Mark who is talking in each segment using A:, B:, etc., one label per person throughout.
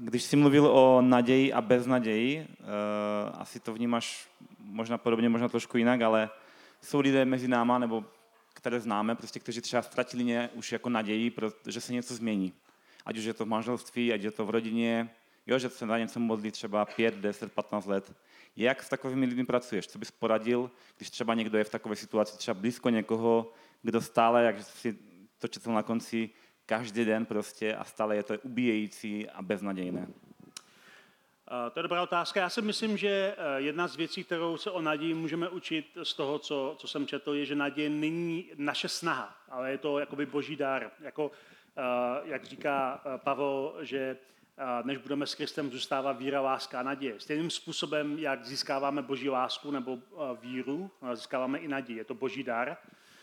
A: Když jsi mluvil o naději a beznaději, asi to vnímáš možná podobně, možná trošku jinak, ale jsou lidé mezi náma, nebo které známe, prostě, kteří třeba ztratili už jako naději, protože se něco změní. Ať už je to v manželství, ať je to v rodině, jo, že se na něco modlí třeba 5, 10, 15 let. Jak s takovými lidmi pracuješ? Co bys poradil, když třeba někdo je v takové situaci, třeba blízko někoho, kdo stále, jak si to četl na konci, každý den prostě a stále je to ubíjející a beznadějné?
B: To je dobrá otázka. Já si myslím, že jedna z věcí, kterou se o naději můžeme učit z toho, co jsem četl, je, že naděje není naše snaha, ale je to jakoby boží dar. Jak říká Pavel, že než budeme s Kristem, zůstává víra, láska a naděje. Stejným způsobem, jak získáváme boží lásku nebo víru, získáváme i naději. Je to boží dar.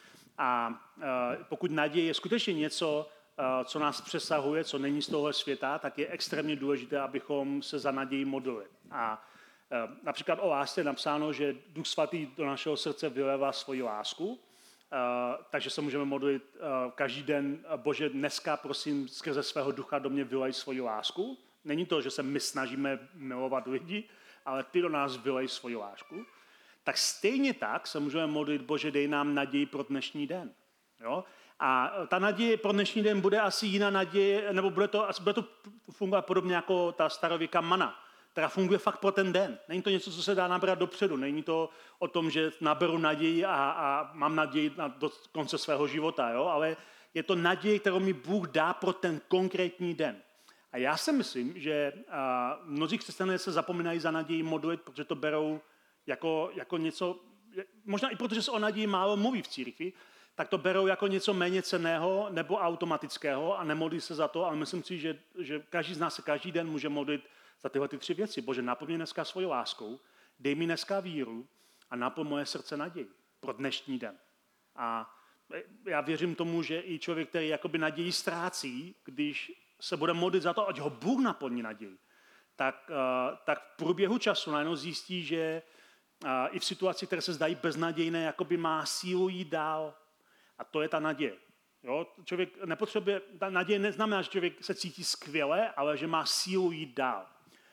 B: A pokud naděje je skutečně něco, co nás přesahuje, co není z tohohle světa, tak je extrémně důležité, abychom se za naději modlili. A například o lásce je napsáno, že Duch Svatý do našeho srdce vylévá svoji lásku, takže se můžeme modlit každý den, Bože, dneska prosím skrze svého ducha do mě vylej svoji lásku. Není to, že se my snažíme milovat lidi, ale ty do nás vylej svoji lásku. Tak stejně tak se můžeme modlit, Bože, dej nám naději pro dnešní den. Jo? A ta naděje pro dnešní den bude asi jiná naděje, nebo bude to fungovat podobně jako ta starověká mana, která funguje fakt pro ten den. Není to něco, co se dá nabrat dopředu. Není to o tom, že naberu naději a mám naději do konce svého života, jo? Ale je to naděje, kterou mi Bůh dá pro ten konkrétní den. A já si myslím, že mnozí křesťané se zapomínají za naději modlit, protože to berou jako něco, možná i protože se o naději málo mluví v církvi, tak to berou jako něco méně cenného nebo automatického a nemodlí se za to, ale myslím si, že každý z nás se každý den může modlit za tyhle 3 věci. Bože, naplň mě dneska svojí láskou, dej mi dneska víru a naplň moje srdce naději pro dnešní den. A já věřím tomu, že i člověk, který jakoby naději ztrácí, když se bude modlit za to, ať ho Bůh naplní naději, tak v průběhu času najednou zjistí, že i v situaci, které se zdají beznadějné, jakoby má sílu jít dál. A to je ta naděje. Jo? Člověk nepotřebuje, ta naděje neznamená, že člověk se cítí skvěle, ale že má sílu jít dál.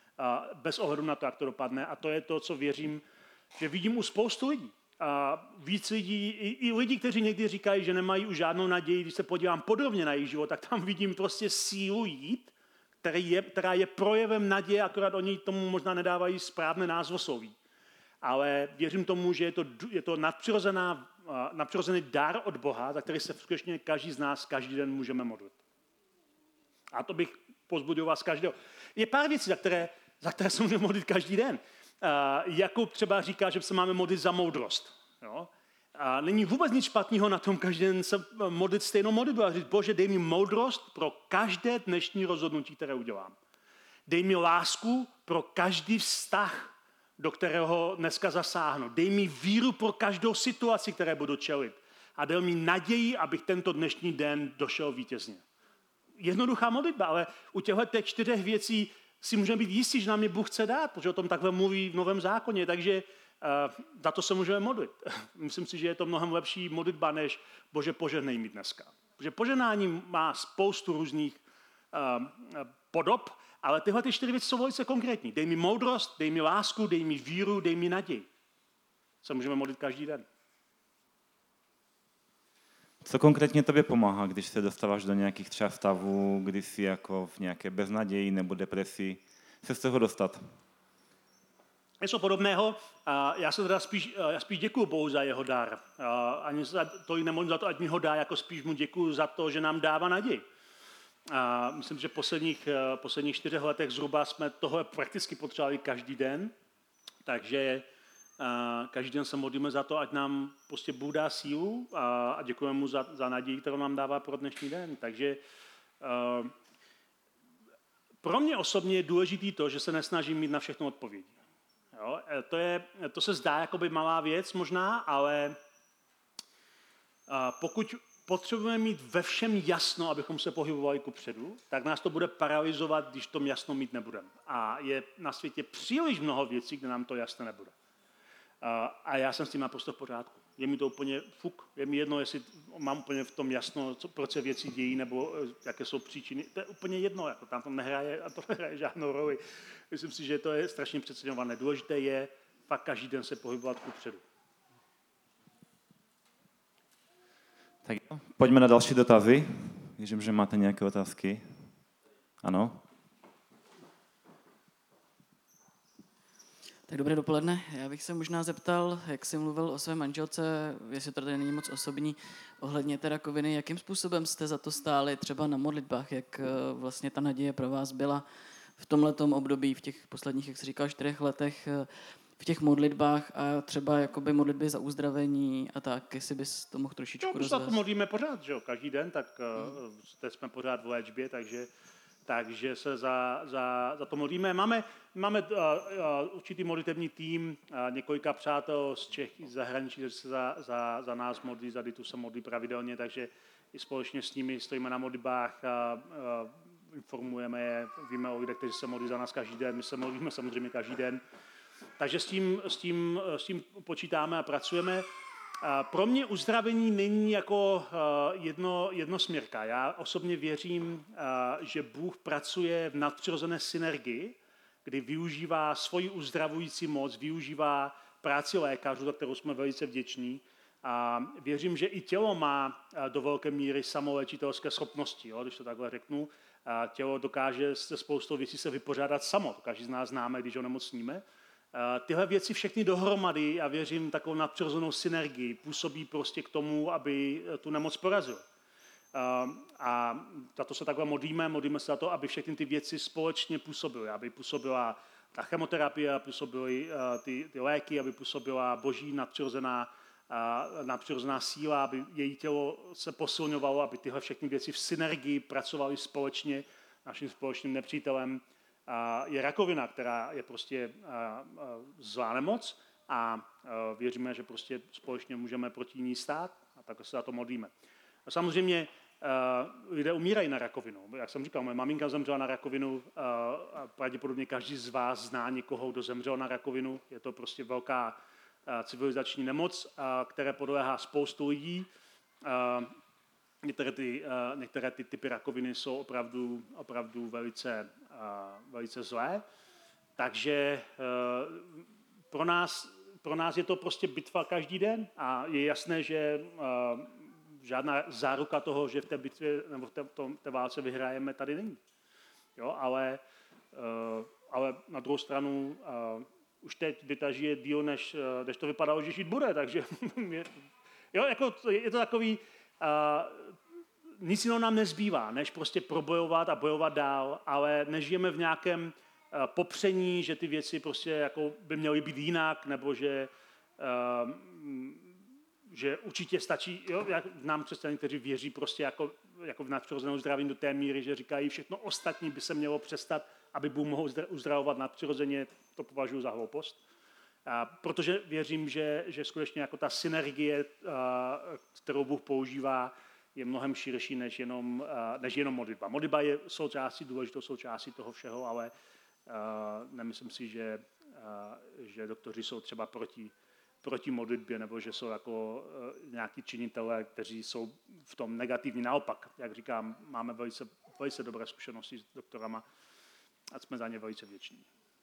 B: Bez ohledu na to, jak to dopadne. A to je to, co věřím, že vidím u spoustu lidí. Víc lidí, i lidi, kteří někdy říkají, že nemají už žádnou naději, když se podívám podrobně na jejich život, tak tam vidím prostě sílu jít, která je projevem naděje, akorát oni tomu možná nedávají správné názvosloví. Ale věřím tomu, že je to nadpřirozený dar od Boha, za který se skutečně každý z nás každý den můžeme modlit. A to bych povzbudil vás každého. Je pár věcí, za které se můžeme modlit každý den. Jakub třeba říká, že se máme modlit za moudrost. Jo? A není vůbec nic špatného na tom každý den se modlit stejnou modlitbu a říct, Bože, dej mi moudrost pro každé dnešní rozhodnutí, které udělám. Dej mi lásku pro každý vztah, do kterého dneska zasáhnu. Dej mi víru pro každou situaci, které budu čelit. A dej mi naději, abych tento dnešní den došel vítězně. Jednoduchá modlitba, ale u těchto 4 věcí si můžeme být jistí, že nám je Bůh chce dát, protože o tom takhle mluví v Novém zákoně, takže za to se můžeme modlit. Myslím si, že je to mnohem lepší modlitba, než Bože, požehnej mi dneska. Protože požehnání má spoustu různých podob, ale tyhle 4 věci jsou velice konkrétní. Dej mi moudrost, dej mi lásku, dej mi víru, dej mi naději. Se můžeme modlit každý den.
A: Co konkrétně tobě pomáhá, když se dostáváš do nějakých třeba stavů, kdy jsi jako v nějaké beznaději nebo depresi, se z toho dostat?
B: Něco podobného. Já se teda spíš děkuju Bohu za jeho dar. Ani to nemodlím za to, ať mi ho dá, jako spíš mu děkuju za to, že nám dává naději. Myslím, že v posledních 4 letech zhruba jsme toho prakticky potřebovali každý den, takže každý den se modlíme za to, ať nám prostě Bůh dá sílu a děkujeme mu za naději, kterou nám dává pro dnešní den. Takže pro mě osobně je důležitý to, že se nesnažím mít na všechno odpovědi. Jo? To se zdá jakoby malá věc možná, ale pokud potřebujeme mít ve všem jasno, abychom se pohybovali kupředu, tak nás to bude paralyzovat, když tom jasno mít nebudeme. A je na světě příliš mnoho věcí, kde nám to jasné nebude. A já jsem s tím naprosto v pořádku. je mi to úplně fuk, je mi jedno, jestli mám úplně v tom jasno, proč se věci dějí, nebo jaké jsou příčiny. To je úplně jedno, jako tam to nehraje žádnou roli. Myslím si, že to je strašně přeceňované. Důležité je fakt každý den se pohybovat kupředu.
A: Tak jo, pojďme na další dotazy. Věřím, že máte nějaké otázky. Ano?
C: Tak dobré dopoledne. Já bych se možná zeptal, jak jsi mluvil o své manželce, jestli to tady není moc osobní, ohledně té rakoviny, jakým způsobem jste za to stáli třeba na modlitbách, jak vlastně ta naděje pro vás byla v tomhletom období, v těch posledních, jak jsi říkal, 4 letech, v těch modlitbách a třeba jakoby modlitby za uzdravení a tak, jestli bys to mohl trošičku rozvést.
B: To modlíme pořád, že jo, každý den, tak teď jsme pořád v léčbě, takže se za to modlíme. Máme určitý modlitevní tým, několika přátel z Čech i z zahraničí, kteří se za nás modlí, za Ditu se modlí pravidelně, takže i společně s nimi stojíme na modlitbách, informujeme je, víme o lidech, kteří se modlí za nás každý den, my se modlíme samozřejmě každý den. Takže s tím počítáme a pracujeme. Pro mě uzdravení není jako jednosměrka. Já osobně věřím, že Bůh pracuje v nadpřirozené synergii, kdy využívá svoji uzdravující moc, využívá práci lékařů, za kterou jsme velice vděční. A věřím, že i tělo má do velké míry samoléčitelské schopnosti, jo, když to takhle řeknu. Tělo dokáže se spoustou věcí se vypořádat samo, to každý z nás známe, když onemocníme. Tyhle věci všechny dohromady, já věřím, takovou nadpřirozenou synergii působí prostě k tomu, aby tu nemoc porazil. A za to se takhle modlíme se za to, aby všechny ty věci společně působily, aby působila ta chemoterapie, aby působily ty léky, aby působila boží nadpřirozená síla, aby její tělo se posilňovalo, aby tyhle všechny věci v synergii pracovaly společně. Naším společným nepřítelem je rakovina, která je prostě zlá nemoc a věříme, že prostě společně můžeme proti ní stát a tak se za to modlíme. A samozřejmě lidé umírají na rakovinu. Jak jsem říkal, moje maminka zemřela na rakovinu, a pravděpodobně každý z vás zná někoho, kdo zemřel na rakovinu. Je to prostě velká civilizační nemoc, které podléhá spoustu lidí. Některé ty typy rakoviny jsou opravdu velice zlé. Takže pro nás je to prostě bitva každý den a je jasné, že žádná záruka toho, že v té bitvě nebo v té válce vyhrajeme, tady není. Jo, ale na druhou stranu už teď Dita žije díl, než to vypadalo, že žít bude, takže jo, jako je to takový, nic jiného nám nezbývá, než prostě probojovat a bojovat dál, ale nežijeme v nějakém popření, že ty věci prostě jako by měly být jinak, nebo že určitě stačí, jo, jak znám křesťané, kteří věří prostě jako v nadpřirozenou zdraví do té míry, že říkají, všechno ostatní by se mělo přestat, aby Bůh mohl uzdravovat nadpřirozeně, to považuji za hloupost. Protože věřím, že skutečně jako ta synergie, kterou Bůh používá, je mnohem širší než jenom modlitba. Modlitba je důležitou součástí toho všeho, ale nemyslím si, že doktoři jsou třeba proti modlitbě, nebo že jsou jako nějaký činitelé, kteří jsou v tom negativní. Naopak, jak říkám, máme velice dobré zkušenosti s doktorama a jsme za ně velice vděční.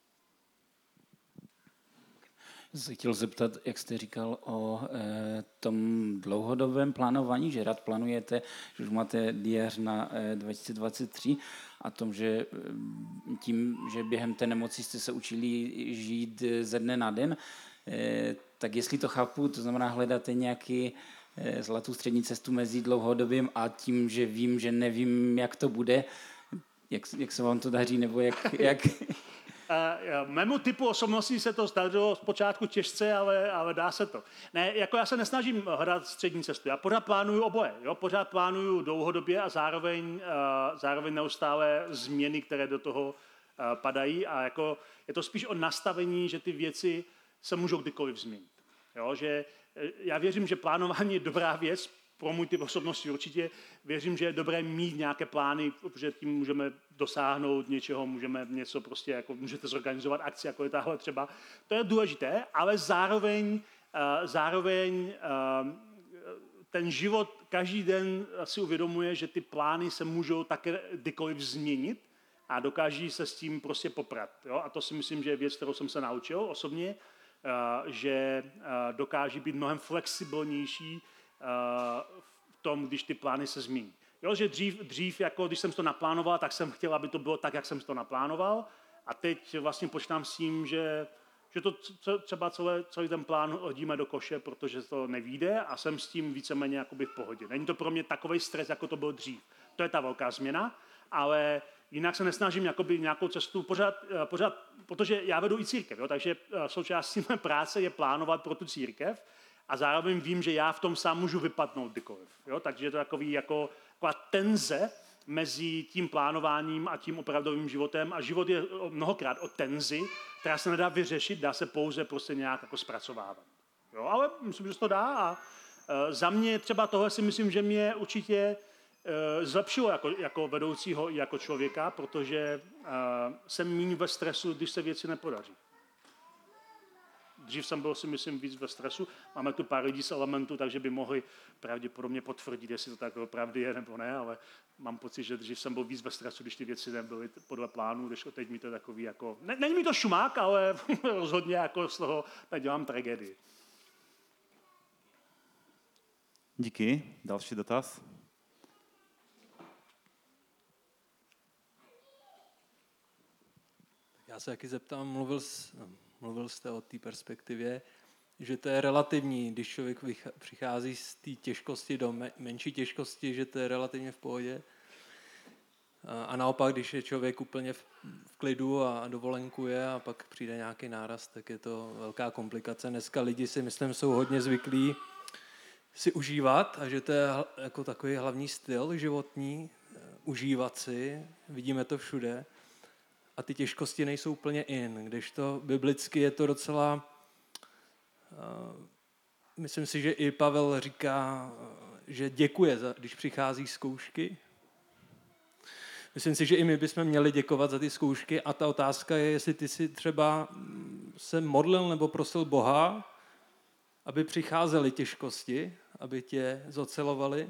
D: Se chtěl zeptat, jak jste říkal o tom dlouhodobém plánování, že rád plánujete, že už máte diář na 2023 a tom, že tím, že během té nemoci jste se učili žít ze dne na den, tak jestli to chápu, to znamená hledáte nějaký zlatou střední cestu mezi dlouhodobým a tím, že vím, že nevím, jak to bude, jak se vám to daří, nebo jak...
B: Mému typu osobností se to zdařilo zpočátku těžce, ale dá se to. Ne, jako já se nesnažím hledat střední cestu. Já pořád plánuju oboje. Jo? Pořád plánuju dlouhodobě a zároveň neustále změny, které do toho padají. A jako je to spíš o nastavení, že ty věci se můžou kdykoliv změnit. Jo? Že já věřím, že plánování je dobrá věc, pro můj typ osobnosti určitě. Věřím, že je dobré mít nějaké plány, protože tím můžeme dosáhnout něčeho, můžete zorganizovat akci, jako je tahle třeba. To je důležité, ale zároveň zároveň ten život každý den si uvědomuje, že ty plány se můžou také kdykoliv změnit a dokáží se s tím prostě poprat. Jo? A to si myslím, že je věc, kterou jsem se naučil osobně, že dokáží být mnohem flexibilnější v tom, když ty plány se změní. Jo, že dřív, jako když jsem to naplánoval, tak jsem chtěl, aby to bylo tak, jak jsem to naplánoval. A teď vlastně počítám s tím, že to třeba celý ten plán hodíme do koše, protože to nevyjde a jsem s tím víceméně jakoby v pohodě. Není to pro mě takový stres, jako to byl dřív. To je ta velká změna, ale jinak se nesnažím jakoby nějakou cestu pořád, protože já vedu i církev, jo, takže součástí mé práce je plánovat pro tu církev a zároveň vím, že já v tom sám můžu vypadnout kdykoliv. Jo, takže je to taková tenze mezi tím plánováním a tím opravdovým životem a život je mnohokrát o tenzi, která se nedá vyřešit, dá se pouze prostě nějak jako zpracovávat. Jo, ale myslím, že se to dá a za mě třeba tohle si myslím, že mě určitě zlepšilo jako vedoucího i jako člověka, protože jsem méně ve stresu, když se věci nepodaří. Dřív jsem byl, si myslím, víc ve stresu. Máme tu pár lidí z Elementu, takže by mohli pravděpodobně potvrdit, jestli to tak opravdu je nebo ne, ale mám pocit, že dřív jsem byl víc ve stresu, když ty věci nebyly podle plánu, když teď mi to takový jako... Není mi to šumák, ale rozhodně jako z toho nedělám tragédii.
A: Díky. Další dotaz.
E: Já se taky zeptám, mluvil jste o té perspektivě, že to je relativní, když člověk přichází z té těžkosti do menší těžkosti, že to je relativně v pohodě. A naopak, když je člověk úplně v klidu a dovolenkuje a pak přijde nějaký náraz, tak je to velká komplikace. Dneska lidi si myslím, jsou hodně zvyklí si užívat a že to je jako takový hlavní styl životní, užívat si, vidíme to všude. A ty těžkosti nejsou úplně kdežto biblicky je to docela... myslím si, že i Pavel říká, že děkuje, když přichází zkoušky. Myslím si, že i my bychom měli děkovat za ty zkoušky a ta otázka je, jestli ty si třeba se modlil nebo prosil Boha, aby přicházely těžkosti, aby tě zocelovaly.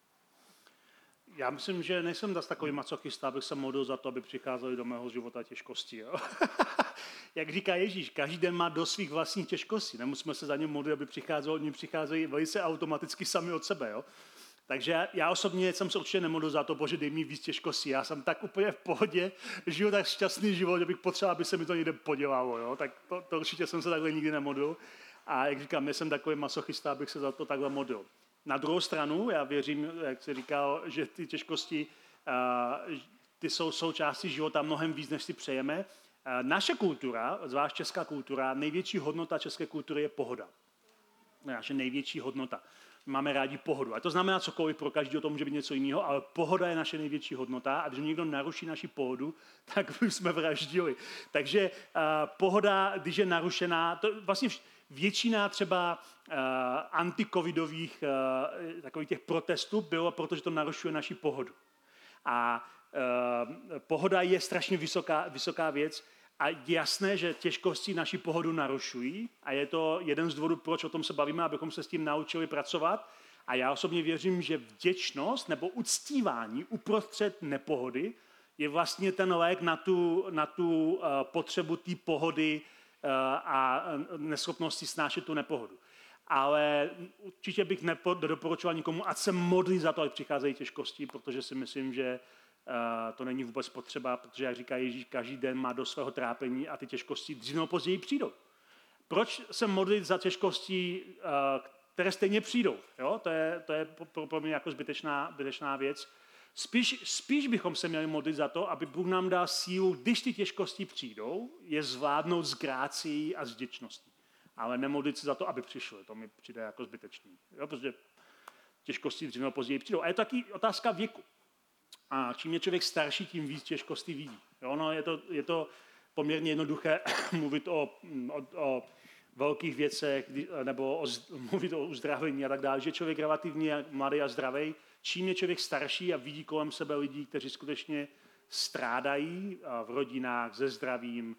B: Já myslím, že nejsem zase takový masochista, abych se modlil za to, aby přicházely do mého života těžkosti. Jo? Jak říká Ježíš, každý den má do svých vlastních těžkostí. Nemusíme se za ně modlit, aby přicházelo, oni přicházejí velice automaticky sami od sebe. Jo? Takže já osobně jsem se určitě nemodlil za to, Bože, dej mi víc těžkostí. Já jsem tak úplně v pohodě, žiju tak šťastný život, že bych potřeboval, aby se mi to někde podělalo. Jo? Tak to určitě jsem se takhle nikdy nemodlil. A jak říkám, nejsem takový masochista, abych se za to takhle modlil. Na druhou stranu, já věřím, jak jsi říkal, že ty těžkosti ty jsou součástí života mnohem víc, než si přejeme. Naše kultura, zvlášť česká kultura, největší hodnota české kultury je pohoda. Naše největší hodnota. Máme rádi pohodu. A to znamená cokoliv, pro každého to může být něco jiného, ale pohoda je naše největší hodnota a když někdo naruší naši pohodu, tak my jsme vraždili. Takže pohoda, když je narušená, to vlastně většina třeba antikovidových takových těch protestů bylo, protože to narušuje naši pohodu. A pohoda je strašně vysoká věc a je jasné, že těžkosti naši pohodu narušují a je to jeden z důvodů, proč o tom se bavíme, abychom se s tím naučili pracovat. A já osobně věřím, že vděčnost nebo uctívání uprostřed nepohody je vlastně ten lék na tu potřebu té pohody a neschopnosti snášet tu nepohodu. Ale určitě bych nedoporučoval nikomu, ať se modlí za to, ať přicházejí těžkosti, protože si myslím, že to není vůbec potřeba, protože, jak říká Ježíš, každý den má do svého trápení a ty těžkosti dřív nebo později přijdou. Proč se modlit za těžkosti, které stejně přijdou? Jo? To je pro mě jako zbytečná věc. Spíš bychom se měli modlit za to, aby Bůh nám dal sílu, když ty těžkosti přijdou, je zvládnout s grácií a s vděčností. Ale nemodlit se za to, aby přišly. To mi přijde jako zbytečný. Jo? Protože těžkosti dřív nebo později přijdou. A je to taky otázka věku. A čím je člověk starší, tím víc těžkostí vidí. Jo? No, je to poměrně jednoduché mluvit o velkých věcech nebo mluvit o uzdravení a tak dále, že člověk relativně mladý a zdravý. Čím je člověk starší a vidí kolem sebe lidí, kteří skutečně strádají v rodinách, se zdravím,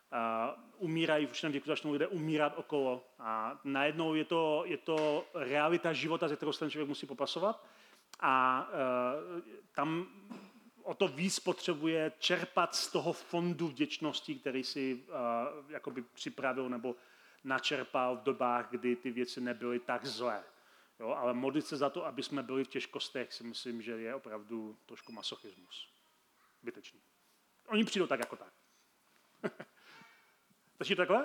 B: umírají, v určitém věku začnou lidé umírat okolo a najednou je to realita života, ze kterou se ten člověk musí popasovat a tam o to víc potřebuje čerpat z toho fondu vděčnosti, který si jakoby připravil nebo načerpal v dobách, kdy ty věci nebyly tak zlé. Jo, ale modlit se za to, aby jsme byli v těžkostech, si myslím, že je opravdu trošku masochismus. Bytečný. Oni přijdou tak jako tak. Stačí takhle?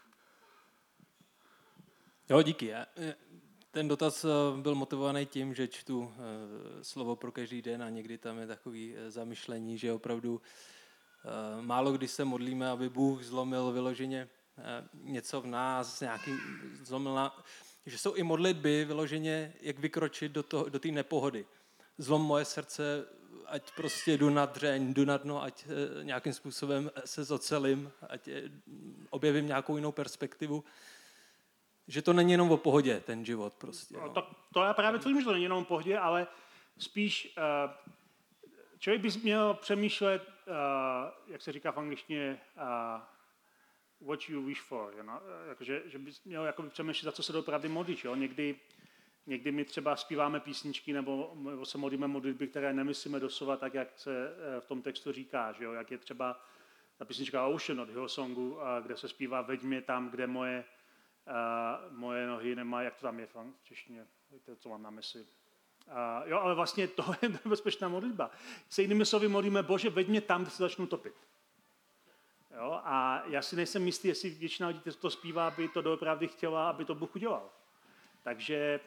E: Jo, díky. Ten dotaz byl motivovaný tím, že čtu slovo pro každý den a někdy tam je takový zamyšlení, že opravdu málo kdy se modlíme, aby Bůh zlomil vyloženě něco v nás, že jsou i modlitby vyloženě, jak vykročit do té nepohody. Zlom moje srdce, ať prostě jdu na dřeň, jdu na dno, ať nějakým způsobem se zocelím, ať objevím nějakou jinou perspektivu. Že to není jenom o pohodě, ten život prostě. No.
B: To já právě tvrdím, že to není jenom o pohodě, ale spíš člověk by měl přemýšlet, jak se říká v angličtině, what you wish for, jakože, že bys měl jakoby přemýšlet, za co se doopravdy modlíš. Jo? Někdy my třeba zpíváme písničky nebo se modlíme modlitby, které nemyslíme doslova tak, jak se v tom textu říká. Že jo? Jak je třeba ta písnička Ocean od Hillsongu, kde se zpívá veď mě tam, kde moje nohy nemají, jak to tam je v češtině, víte, co mám na mysli. Jo, ale vlastně to je nebezpečná modlitba. Se jinými slovy modlíme, Bože, veď mě tam, kde se začnu topit. Jo, a já si nejsem jistý, jestli většina lidí, kteří to zpívá, aby to doopravdy chtěla, aby to Bůh udělal. Takže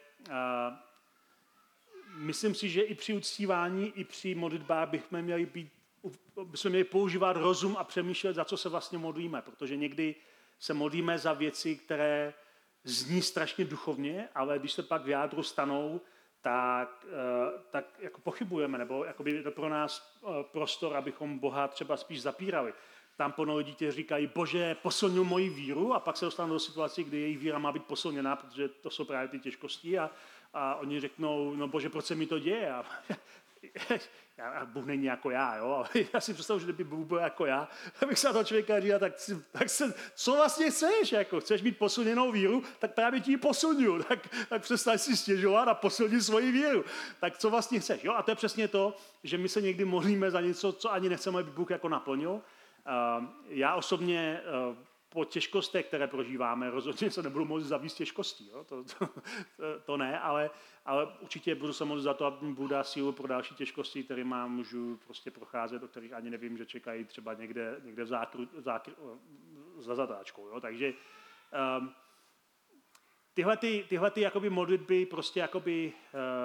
B: myslím si, že i při uctívání, i při modlitbách bychom měli používat rozum a přemýšlet, za co se vlastně modlíme, protože někdy se modlíme za věci, které zní strašně duchovně, ale když se pak v jádru stanou, tak jako pochybujeme, nebo jakoby je to pro nás prostor, abychom Boha třeba spíš zapírali. Tam plno lidí, kteří říkají, Bože, posilňuj moji víru, a pak se dostanou do situace, kdy jejich víra má být posilněná, protože to jsou právě ty těžkosti a oni řeknou, no Bože, proč se mi to děje? A Bůh není jako já, jo? Ale já si představuji, že kdyby Bůh byl jako já, abych se na toho člověka říkal, co vlastně chceš? Jako, chceš mít posilněnou víru? Tak právě ti ji posilňuju. Tak přestaň si stěžovat a posilni svoji víru. Tak co vlastně chceš? Jo? A to je přesně to, že my se někdy modlíme za něco, co ani nechceme, aby Bůh jako naplnil. Já osobně po těžkostech, které prožíváme, rozhodně se nebudu modlit za víc těžkostí. Jo? To ne, ale určitě budu se modlit za to, aby mi Bůh dá sílu pro další těžkosti, které můžu prostě procházet, o kterých ani nevím, že čekají třeba někde za zatáčkou. Jo? Takže tyhle jakoby modlitby prostě jakoby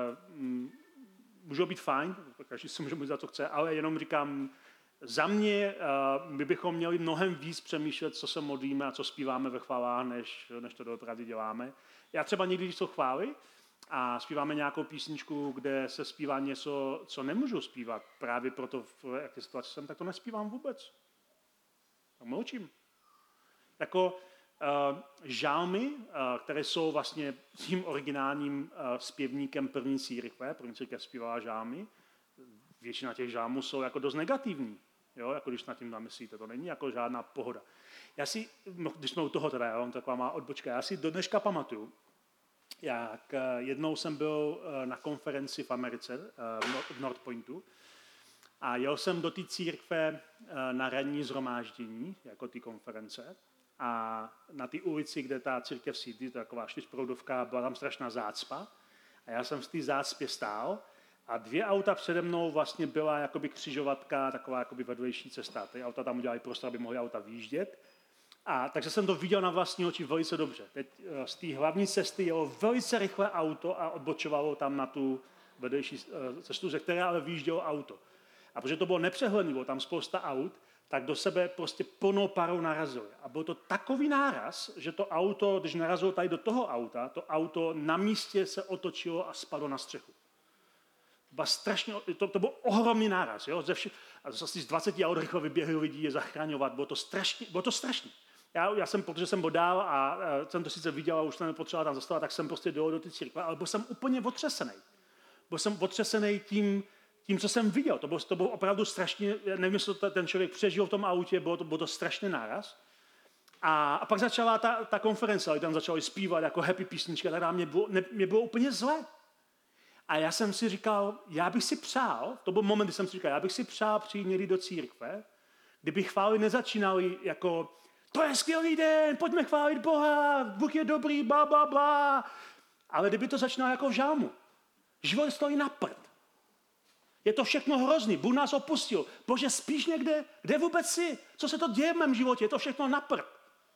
B: můžou být fajn, každý si může modlit za to chce, ale jenom říkám, za mě my bychom měli mnohem víc přemýšlet, co se modlíme a co zpíváme ve chválách, než to doopravdy děláme. Já třeba někdy, když jsou chvály a zpíváme nějakou písničku, kde se zpívá něco, co nemůžu zpívat, právě proto, v jaké situaci jsem, tak to nespívám vůbec. Tak mlčím. Jako žálmy, které jsou vlastně tím originálním zpěvníkem první církve zpívala žálmy, většina těch žálmů jsou jako dost negativní. Jo, jako když nad tím zamyslíte, to není jako žádná pohoda. Když jsme u toho teda, jo, taková má odbočka, já si do dneška pamatuju, jak jednou jsem byl na konferenci v Americe, v North Pointu, a jel jsem do té církve na ranní shromáždění, jako ty konference, a na té ulici, kde ta církev sídlí, to je taková 4proudovka, byla tam strašná zácpa, a já jsem v té zácpě stál, a 2 auta přede mnou vlastně byla jakoby křižovatka, taková jakoby vedlejší cesta. Ty auta tam udělali prostor, aby mohly auta výjíždět. A takže jsem to viděl na vlastní oči velice dobře. Teď z té hlavní cesty jelo velice rychle auto a odbočovalo tam na tu vedlejší cestu, ze které ale výjíždělo auto. A protože to bylo nepřehledné, bylo tam spousta aut, tak do sebe prostě plnou parou narazili. A byl to takový náraz, že to auto, když narazilo tady do toho auta, to auto na místě se otočilo a spadlo na střechu. To byl ohromný náraz. Jo? A zase z 20 aut rychle vyběhli lidi je zachraňovat. Bylo to strašné. Já jsem, protože jsem byl dál a jsem to sice viděl a už jsem nepotřeboval tam zastavovat, tak jsem prostě dojel do ty církve, ale byl jsem úplně otřesený. Byl jsem otřesený tím, co jsem viděl. To bylo opravdu strašně, nevím, jestli ten člověk přežil v tom autě, bylo to strašný náraz. A pak začala ta konference, ale tam začali zpívat jako happy písnička, tak mě bylo úplně zle. A já jsem si říkal, já bych si přál, to byl moment, kdy jsem si říkal, já bych si přál přijít někdy do církve, kdyby chvály nezačínaly jako to je skvělý den, pojďme chválit Boha, Bůh je dobrý, bla, bla, bla. Ale kdyby to začínalo jako v žalmu. Život stojí na prd. Je to všechno hrozný, Bůh nás opustil. Bože, spíš někde, kde vůbec jsi? Co se to děje v mém životě? Je to všechno na prd.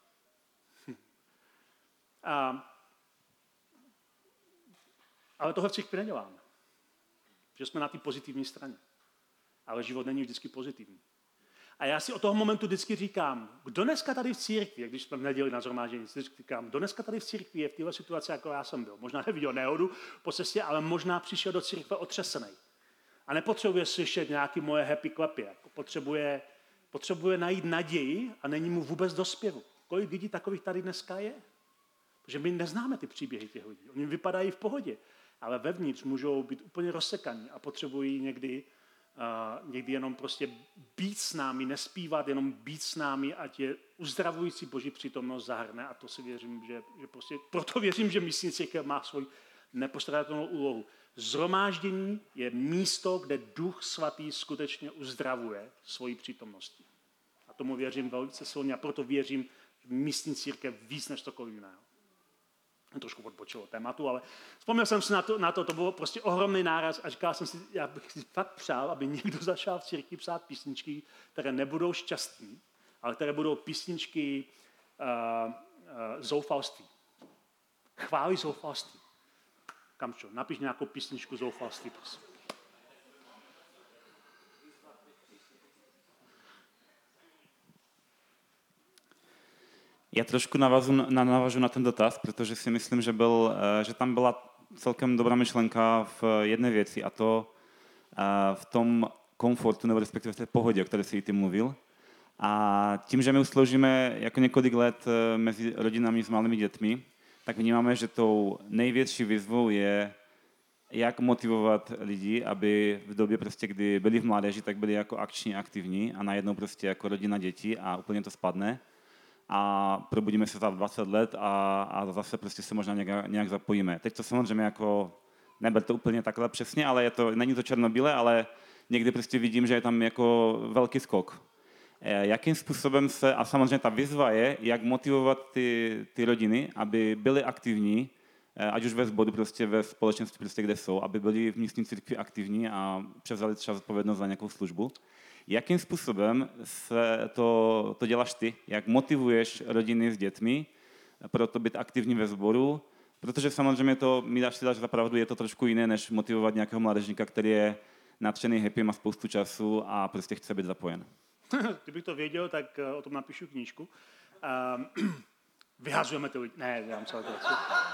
B: Ale tohle v církvi neděláme. Že jsme na té pozitivní straně. Ale život není vždycky pozitivní. A já si od toho momentu vždycky říkám, kdo dneska tady v církvi, když jsme v neděli na shromáždění, říkám, kdo dneska tady v církvi je v této situaci, jako já jsem byl. Možná neviděl nehodu po cestě, ale možná přišel do církve otřesený. A nepotřebuje slyšet nějaký moje happy klepy. Jako potřebuje najít naději a není mu vůbec do zpěvu. Kolik lidí takových tady dneska je? Protože my neznáme ty příběhy těch lidí. Oni vypadají v pohodě, ale vevnitř můžou být úplně rozsekaní a potřebují někdy jenom prostě být s námi, nespívat, jenom být s námi, ať je uzdravující Boží přítomnost zahrne a to si věřím, že prostě, proto věřím, že místní církev má svou nepostradatelnou úlohu. Shromáždění je místo, kde Duch Svatý skutečně uzdravuje svojí přítomností. A tomu věřím velice silně a proto věřím, že místní církev víc než cokoliv jiného. Trošku odbočilo tématu, ale vzpomněl jsem si na to bylo prostě ohromný náraz a říkal jsem si, já bych si fakt přál, aby někdo začal v církvi psát písničky, které nebudou šťastné, ale které budou písničky zoufalství. Chválí zoufalství. Kamčo, napiš nějakou písničku zoufalství, prosím.
A: Já trošku navážu na ten dotaz, protože si myslím, že tam byla celkem dobrá myšlenka v jedné věci, a to v tom komfortu, nebo respektive v té pohodě, o které si ty mluvil. A tím, že my už sloužíme jako několik let mezi rodinami s malými dětmi, tak vnímáme, že tou největší výzvou je, jak motivovat lidi, aby v době, prostě, kdy byli v mládeži, tak byli jako akční, aktivní a najednou prostě jako rodina dětí a úplně to spadne. A probudíme se za 20 let a zase prostě se možná nějak zapojíme. Teď to samozřejmě jako, neber to úplně takhle přesně, ale není to černobílé, ale někdy prostě vidím, že je tam jako velký skok. Jakým způsobem a samozřejmě ta výzva je, jak motivovat ty rodiny, aby byly aktivní, ať už ve sboru, prostě ve společenství, prostě kde jsou, aby byli v místní církvi aktivní a převzali třeba zodpovědnost za nějakou službu. Jakým způsobem to děláš ty? Jak motivuješ rodiny s dětmi pro to být aktivní ve sboru? Protože samozřejmě mi dáš za pravdu, je to trošku jiné, než motivovat nějakého mládežníka, který je nadšený, happy, má spoustu času a prostě chce být zapojen.
B: Kdybych to věděl, tak o tom napíšu knížku. Vyhazujeme to lidi. Ne, dělám celé to.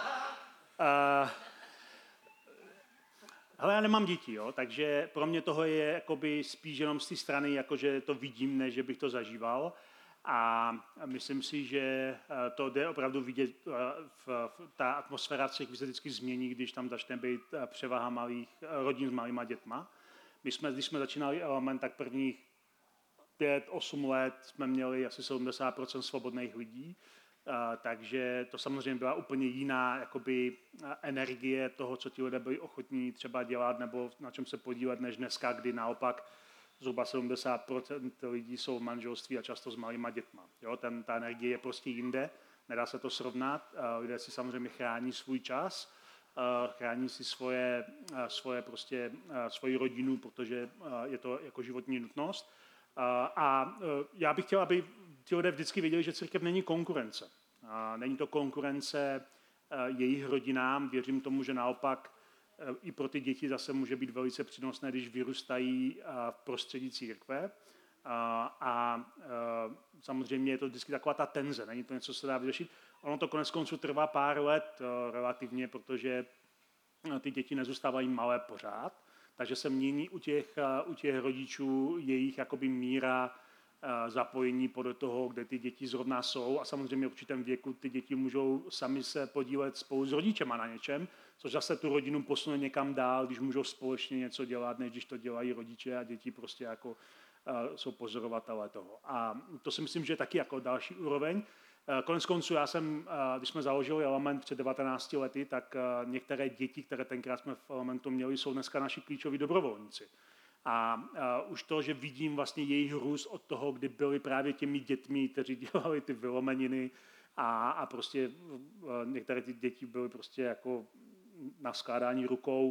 B: Hele, já nemám děti, jo, takže pro mě toho je jakoby spíš jenom z té strany, jakože to vidím, než že bych to zažíval. A myslím si, že to jde opravdu vidět, ta atmosféra v církvi se vždycky změní, když tam začne být převaha rodin s malýma dětma. Když jsme začínali Element, tak prvních 5-8 let jsme měli asi 70% svobodných lidí. Takže to samozřejmě byla úplně jiná jakoby, energie toho, co ti lidé byli ochotní třeba dělat nebo na čem se podílet, než dneska, kdy naopak zhruba 70% lidí jsou v manželství a často s malýma dětma. Jo, ta energie je prostě jinde, nedá se to srovnat. Lidé si samozřejmě chrání svůj čas, chrání si svoji rodinu, protože je to jako životní nutnost. A já bych chtěl, aby ti lidé vždycky věděli, že církev není konkurence. Není to konkurence jejich rodinám. Věřím tomu, že naopak i pro ty děti zase může být velice přínosné, když vyrůstají v prostředí církve. A samozřejmě je to vždycky taková ta tenze. Není to něco, co se dá vyřešit. Ono to konec konců trvá pár let relativně, protože ty děti nezůstávají malé pořád. Takže se mění u těch rodičů jejich jakoby míra zapojení podle toho, kde ty děti zrovna jsou a samozřejmě v určitém věku ty děti můžou sami se podílet spolu s rodičema na něčem, což zase tu rodinu posune někam dál, když můžou společně něco dělat, než když to dělají rodiče a děti prostě jako jsou pozorovatelé toho. A to si myslím, že je taky jako další úroveň. Konec konců, když jsme založili Element před 19 lety, tak některé děti, které tenkrát jsme v Elementu měli, jsou dneska naši klíčoví dobrovolníci. A už to, že vidím vlastně jejich růst od toho, kdy byli právě těmi dětmi, kteří dělali ty vylomeniny a prostě některé ty děti byly prostě jako na skládání rukou.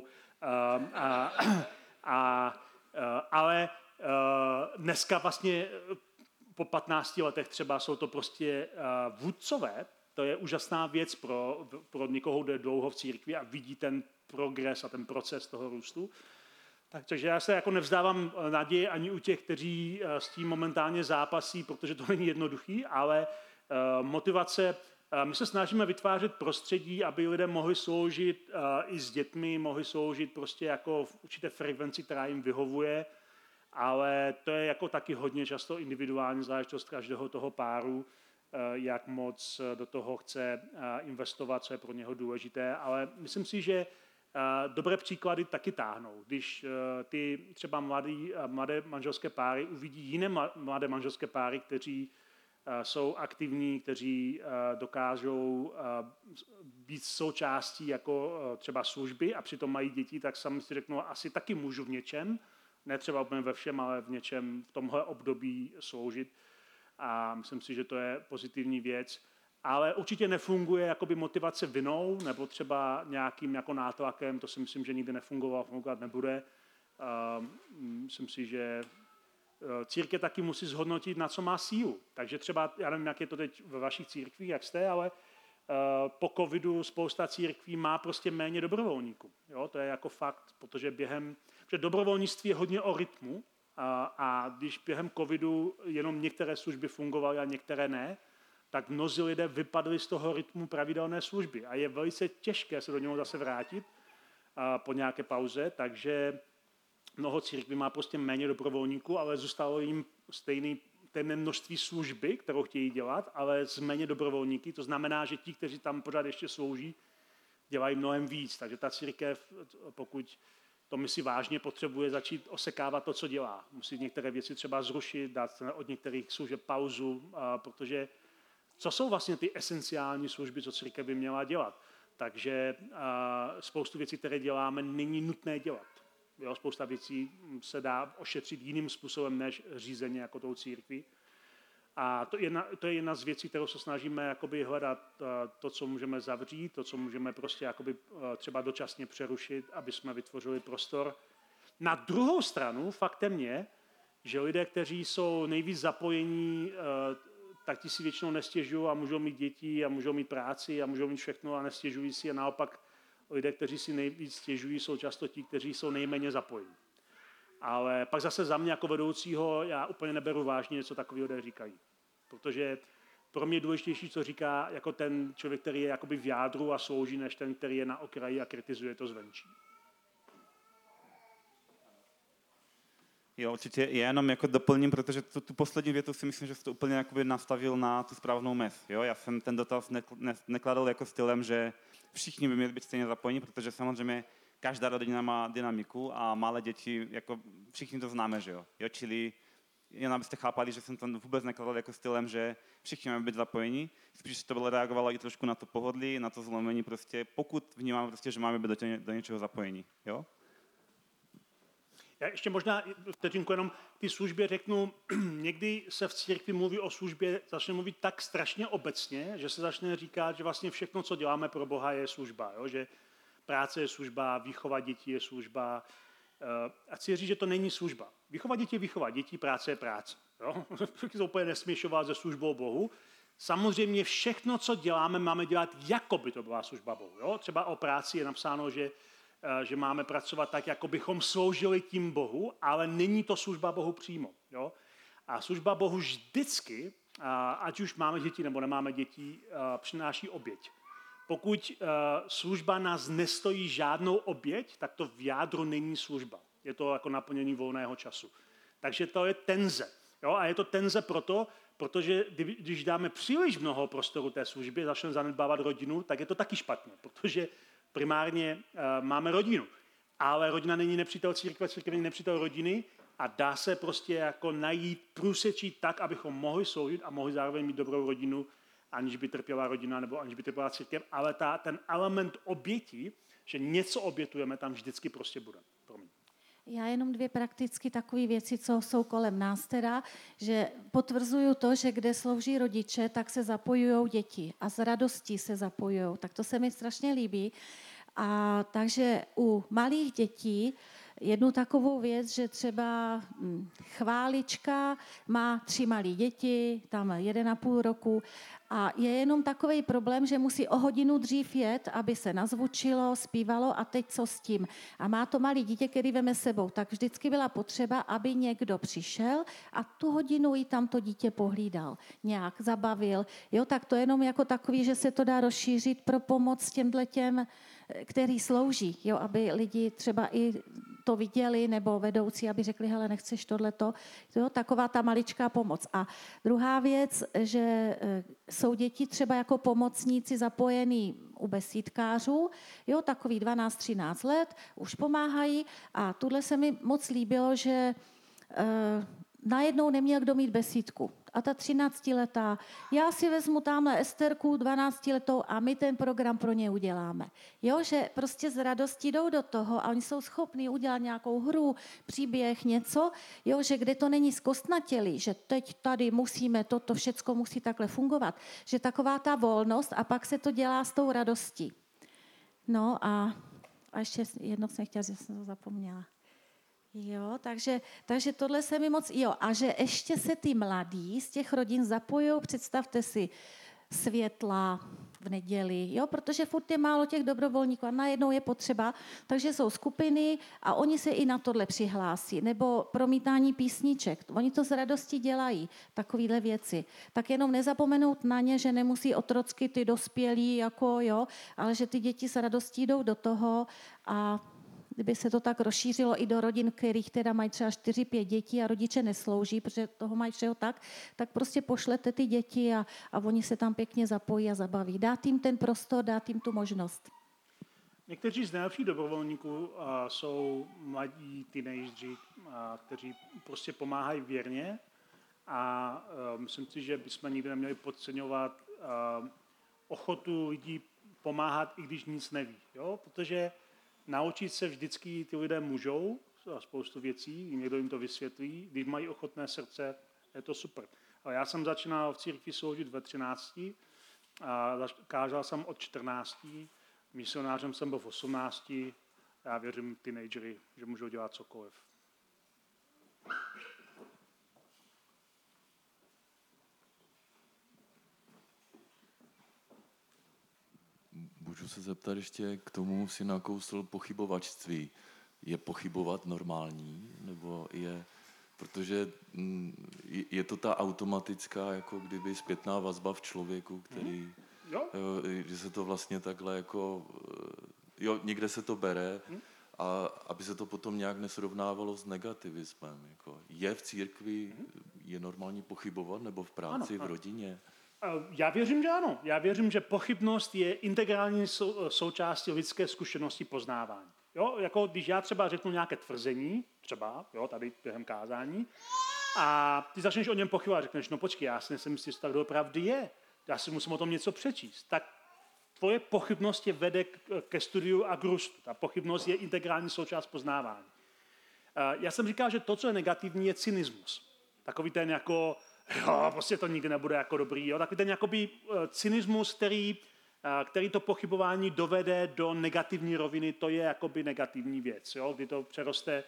B: Ale dneska vlastně po 15 letech třeba jsou to prostě vůdcové. To je úžasná věc pro někoho, kdo je dlouho v církvi a vidí ten progres a ten proces toho růstu. Takže já se jako nevzdávám naději ani u těch, kteří s tím momentálně zápasí, protože to není jednoduchý, ale motivace, my se snažíme vytvářet prostředí, aby lidé mohli sloužit i s dětmi, mohli sloužit prostě jako v určité frekvenci, která jim vyhovuje, ale to je jako taky hodně často individuální záležitost každého toho páru, jak moc do toho chce investovat, co je pro něho důležité, ale myslím si, že dobré příklady taky táhnou. Když ty třeba mladé manželské páry uvidí jiné mladé manželské páry, kteří jsou aktivní, kteří dokážou být součástí jako třeba služby a přitom mají děti, tak sami si řeknou, asi taky můžu v něčem, ne třeba úplně ve všem, ale v něčem v tomhle období sloužit. A myslím si, že to je pozitivní věc. Ale určitě nefunguje jakoby motivace vinou nebo třeba nějakým jako nátlakem, to si myslím, že nikdy nefungovalo, fungovat nebude. Myslím si, že církev taky musí zhodnotit, na co má sílu. Takže třeba, já nevím, jak je to teď ve vašich církvích, jak jste, ale po covidu spousta církví má prostě méně dobrovolníků. Jo, to je jako fakt, protože že dobrovolnictví je hodně o rytmu a když během covidu jenom některé služby fungovaly a některé ne, tak mnozí lidé vypadli z toho rytmu pravidelné služby a je velice těžké se do něho zase vrátit po nějaké pauze, takže mnoho církví má prostě méně dobrovolníků, ale zůstalo jim stejné množství služby, kterou chtějí dělat, ale s méně dobrovolníky. To znamená, že ti, kteří tam pořád ještě slouží, dělají mnohem víc. Takže ta církev, pokud to myslí vážně, potřebuje začít osekávat to, co dělá. Musí některé věci třeba zrušit, dát od některých služeb pauzu, protože co jsou vlastně ty esenciální služby, co církev by měla dělat. Takže spoustu věcí, které děláme, není nutné dělat. Jo, spousta věcí se dá ošetřit jiným způsobem než řízeně jako tou církví. A to je jedna z věcí, kterou se snažíme jakoby hledat to, co můžeme zavřít, to, co můžeme prostě jakoby třeba dočasně přerušit, aby jsme vytvořili prostor. Na druhou stranu faktem je, že lidé, kteří jsou nejvíc zapojení, tak ti si většinou nestěžují a můžou mít děti a můžou mít práci a můžou mít všechno a nestěžují si. A naopak lidé, kteří si nejvíc stěžují, jsou často ti, kteří jsou nejméně zapojení. Ale pak zase za mě jako vedoucího já úplně neberu vážně, co takový lidé říkají. Protože pro mě je důležitější, co říká jako ten člověk, který je jakoby v jádru a slouží, než ten, který je na okraji a kritizuje to zvenčí.
A: Jo, určitě. Já jenom jako doplním, protože tu poslední větu si myslím, že jsi to úplně jakoby nastavil na tu správnou mez. Jo? Já jsem ten dotaz nekladl jako stylem, že všichni by měli být stejně zapojení, protože samozřejmě každá rodina má dynamiku a malé děti, jako všichni to známe, že jo. Čili jen abyste chápali, že jsem to vůbec nekladl jako stylem, že všichni máme být zapojení. Spíš to bylo reagovalo i trošku na to pohodlí, na to zlomení prostě, pokud vnímáme prostě, že máme být do něčeho zapojení. Jo?
B: Já ještě možná vteřinku jenom ty službě řeknu, někdy se v církvi mluví o službě, začne mluvit tak strašně obecně, že se začne říkat, že vlastně všechno, co děláme pro Boha, je služba. Jo? Že práce je služba, výchova dětí je služba. A chci říct, že to není služba. Výchova dětí je výchova dětí, práce je práce. Jo? To úplně nesměšovat se službou Bohu. Samozřejmě všechno, co děláme, máme dělat, jako by to byla služba Bohu. Jo? Třeba o práci je napsáno, že máme pracovat tak, jako bychom sloužili tím Bohu, ale není to služba Bohu přímo. Jo? A služba Bohu vždycky, ať už máme děti nebo nemáme děti, přináší oběť. Pokud služba nás nestojí žádnou oběť, tak to v jádru není služba. Je to jako naplnění volného času. Takže to je tenze. Jo? A je to tenze protože když dáme příliš mnoho prostoru té službě, začneme zanedbávat rodinu, tak je to taky špatně, protože primárně máme rodinu. Ale rodina není nepřítel církve, církev není nepřítel rodiny a dá se prostě jako najít, průsečit tak, abychom mohli sloužit a mohli zároveň mít dobrou rodinu aniž by trpěla rodina nebo aniž by trpěla církev, ale ten element oběti, že něco obětujeme, tam vždycky prostě bude. Promiň.
F: Já jenom 2 prakticky takové věci, co jsou kolem nás teda, že potvrzuju to, že kde slouží rodiče, tak se zapojují děti a z radostí se zapojují. Tak to se mi strašně líbí. A takže u malých dětí jednu takovou věc, že třeba chválička má 3 malé děti, tam 1,5 roku a je jenom takový problém, že musí o hodinu dřív jet, aby se nazvučilo, zpívalo a teď co s tím. A má to malé dítě, který veme sebou, tak vždycky byla potřeba, aby někdo přišel a tu hodinu i tam to dítě pohlídal, nějak zabavil. Jo, tak to jenom jako takový, že se to dá rozšířit pro pomoc těm, který slouží, jo, aby lidi třeba i to viděli, nebo vedoucí, aby řekli, hele, nechceš tohleto. Jo, taková ta maličká pomoc. A druhá věc, že jsou děti třeba jako pomocníci zapojený u besídkářů, jo, takový 12-13 let, už pomáhají a tuhle se mi moc líbilo, že najednou neměl kdo mít besídku. A ta 13letá, já si vezmu tamhle Esterku 12letou a my ten program pro ně uděláme. Jo, že prostě z radostí jdou do toho a oni jsou schopní udělat nějakou hru, příběh, něco, jo, že kde to není zkostnatělý, že teď tady musíme, toto všecko musí takhle fungovat, že taková ta volnost a pak se to dělá s tou radostí. No a ještě jedno jsem chtěla, že jsem to zapomněla. Jo, takže tohle se mi moc... Jo, a že ještě se ty mladí z těch rodin zapojují, představte si, světla v neděli, jo, protože furt je málo těch dobrovolníků a najednou je potřeba, takže jsou skupiny a oni se i na tohle přihlásí, nebo promítání písniček, oni to z radosti dělají, takovýhle věci. Tak jenom nezapomenout na ně, že nemusí otrocky ty dospělí, jako jo, ale že ty děti s radostí jdou do toho a kdyby se to tak rozšířilo i do rodin, kterých teda mají třeba 4-5 dětí a rodiče neslouží, protože toho mají všeho tak prostě pošlete ty děti a oni se tam pěkně zapojí a zabaví. Dát jim ten prostor, dát jim tu možnost.
B: Někteří z nejlepších dobrovolníků jsou mladí teenageři, kteří prostě pomáhají věrně a myslím si, že bychom nikdy neměli podceňovat ochotu lidí pomáhat, i když nic neví. Jo? Protože naučit se vždycky ty lidé můžou spoustu věcí, někdo jim to vysvětlí, když mají ochotné srdce, je to super. Ale já jsem začínal v církvi sloužit ve 13, a kázal jsem od 14, misionářem jsem byl v 18, já věřím teenagery, že můžou dělat cokoliv.
G: Můžu se zeptat ještě k tomu, si nakousl pochybovačství. Je pochybovat normální? Nebo je, protože je to ta automatická, jako kdyby zpětná vazba v člověku, který, že se to vlastně takhle jako, jo, někde se to bere a aby se to potom nějak nesrovnávalo s negativismem. Jako, je v církvi, je normální pochybovat nebo v práci, ano. V rodině?
B: Já věřím, že ano. Já věřím, že pochybnost je integrální součástí lidské zkušenosti poznávání. Jo, jako když já třeba řeknu nějaké tvrzení, třeba, jo, tady během kázání, a ty začneš o něm pochybovat, řekneš, no počkej, já si nejsem jistý, jestli tak doopravdy je, já si musím o tom něco přečíst. Tak tvoje pochybnost je vede ke studiu a k růstu. Ta pochybnost je integrální součást poznávání. Já jsem říkal, že to, co je negativní, je cynismus. Takový ten jako, jo, prostě to nikdy nebude jako dobrý. Jo? Takový ten jakoby cynismus, který to pochybování dovede do negativní roviny, to je jakoby negativní věc, jo? Kdy to přeroste.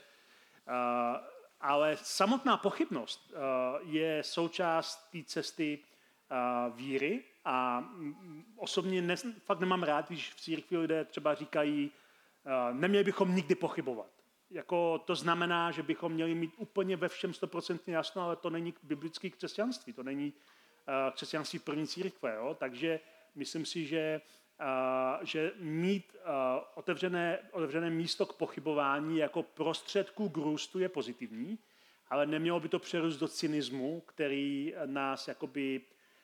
B: Ale samotná pochybnost je součást té cesty víry a osobně fakt nemám rád, když v církvi lidé třeba říkají, neměli bychom nikdy pochybovat. Jako to znamená, že bychom měli mít úplně ve všem 100% jasno, ale to není biblické křesťanství, to není křesťanství první církve. Jo? Takže myslím si, že mít otevřené místo k pochybování jako prostředku k růstu je pozitivní, ale nemělo by to přerůst do cynismu, který nás jakoby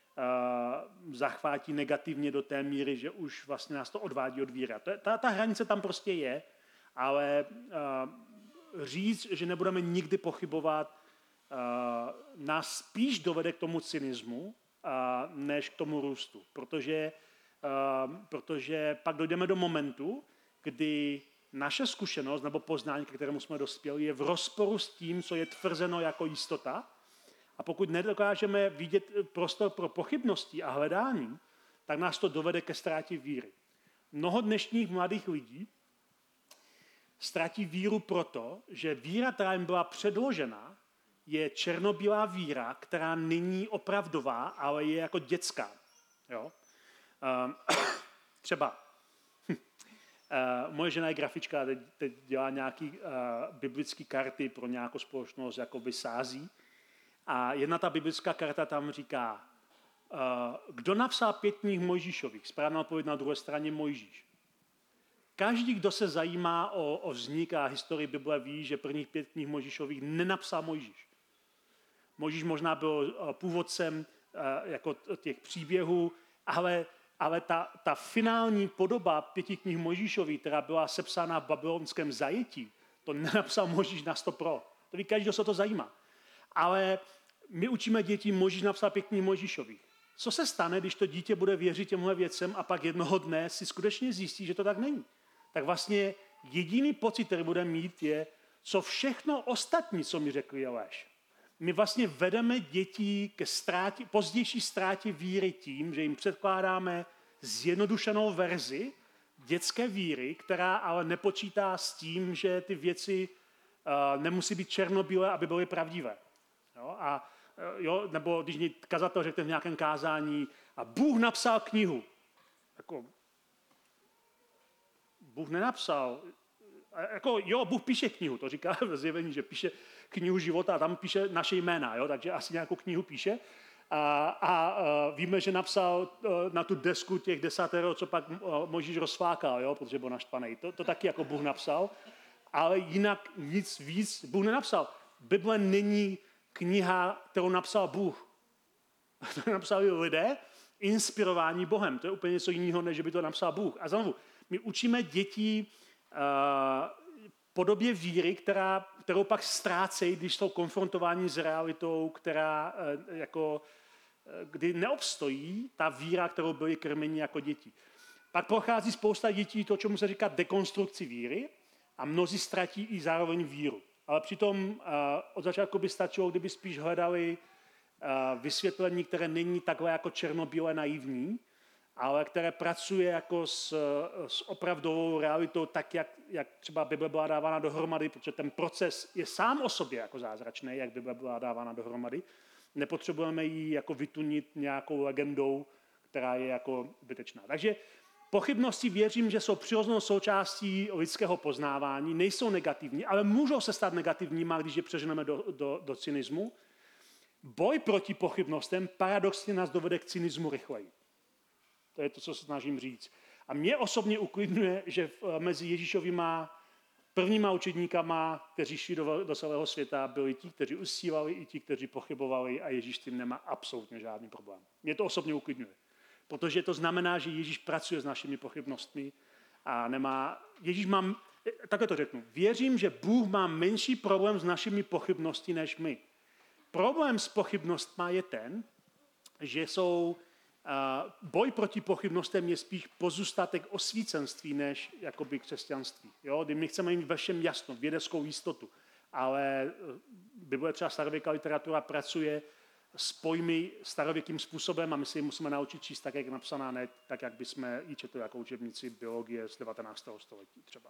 B: zachvátí negativně do té míry, že už vlastně nás to odvádí od víry. Ta hranice tam prostě je, ale říct, že nebudeme nikdy pochybovat, nás spíš dovede k tomu cynismu, než k tomu růstu. Protože pak dojdeme do momentu, kdy naše zkušenost nebo poznání, ke kterému jsme dospěli, je v rozporu s tím, co je tvrzeno jako jistota. A pokud nedokážeme vidět prostor pro pochybnosti a hledání, tak nás to dovede ke ztrátě víry. Mnoho dnešních mladých lidí ztratí víru proto, že víra, která jim byla předložena, je černobílá víra, která není opravdová, ale je jako dětská. Jo? Třeba moje žena je grafička, teď dělá nějaký biblické karty pro nějakou společnost, jakoby sází. A jedna ta biblická karta tam říká, kdo napsal 5 knih Mojžíšových? Správná odpověď na druhé straně Mojžíš. Každý, kdo se zajímá o vznik a historii Bible, ví, že prvních 5 knih Mojžíšových nenapsal Mojžíš. Mojžíš možná byl původcem jako těch příběhů, ale ta finální podoba 5 knih Mojžíšových, která byla sepsána v babylonském zajetí, to nenapsal Mojžíš na 100%. To ví každý, kdo se to zajímá. Ale my učíme děti, Mojžíš napsal 5 knih Mojžíšových. Co se stane, když to dítě bude věřit těmhle věcem a pak jednoho dne si skutečně zjistí, že to tak není? Tak vlastně jediný pocit, který bude mít, je, co všechno ostatní, co mi řekli, je lež. My vlastně vedeme děti ke pozdější ztrátě víry tím, že jim předkládáme zjednodušenou verzi dětské víry, která ale nepočítá s tím, že ty věci nemusí být černobílé, aby byly pravdivé. Jo? Nebo když kazatel řekne v nějakém kázání a Bůh napsal knihu. Jako, Bůh nenapsal. Bůh píše knihu, to říká ve Zjevení, že píše knihu života a tam píše naše jména, jo? Takže asi nějakou knihu píše. A víme, že napsal na tu desku těch 10, co pak Mojžíš rozflákal, jo? Protože byl naštvaný. To taky jako Bůh napsal, ale jinak nic víc Bůh nenapsal. Bible není kniha, kterou napsal Bůh. To napsali lidé, inspirování Bohem. To je úplně něco jiného, než by to napsal Bůh. A znovu, my učíme děti podobě víry, kterou pak ztrácejí, když jsou konfrontováni s realitou, kdy neobstojí ta víra, kterou byli krmeni jako děti. Pak prochází spousta dětí to, čemu se říká dekonstrukci víry a mnozí ztratí i zároveň víru. Ale přitom od začátku by stačilo, kdyby spíš hledali vysvětlení, které není takhle jako černobílé naivní, ale které pracuje jako s opravdovou realitou, tak jak třeba Bible byla dávána dohromady, protože ten proces je sám o sobě jako zázračný, jak Bible byla dávána dohromady. Nepotřebujeme ji jako vytunit nějakou legendou, která je jako zbytečná. Takže pochybnosti věřím, že jsou přirozenou součástí lidského poznávání, nejsou negativní, ale můžou se stát negativníma, když je přeženeme do cynismu. Boj proti pochybnostem paradoxně nás dovede k cynismu rychleji. To je to, co se snažím říct. A mě osobně uklidňuje, že mezi Ježíšovýma prvníma učedníkama, kteří šli do celého světa, byli ti, kteří usívali, i ti, kteří pochybovali a Ježíš s tím nemá absolutně žádný problém. Mě to osobně uklidňuje. Protože to znamená, že Ježíš pracuje s našimi pochybnostmi a takhle to řeknu, věřím, že Bůh má menší problém s našimi pochybnostmi než my. Problém s pochybnostmi je ten, že boj proti pochybnostem je spíš pozůstatek osvícenství než jakoby křesťanství. Jo? Kdy my chceme mít ve všem jasno, vědeckou jistotu, ale Bible třeba starověká literatura pracuje s pojmy starověkým způsobem a my si ji musíme naučit číst tak, jak je napsaná, ne tak, jak bychom ji četli jako učebnici biologie z 19. století třeba.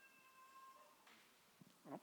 B: No.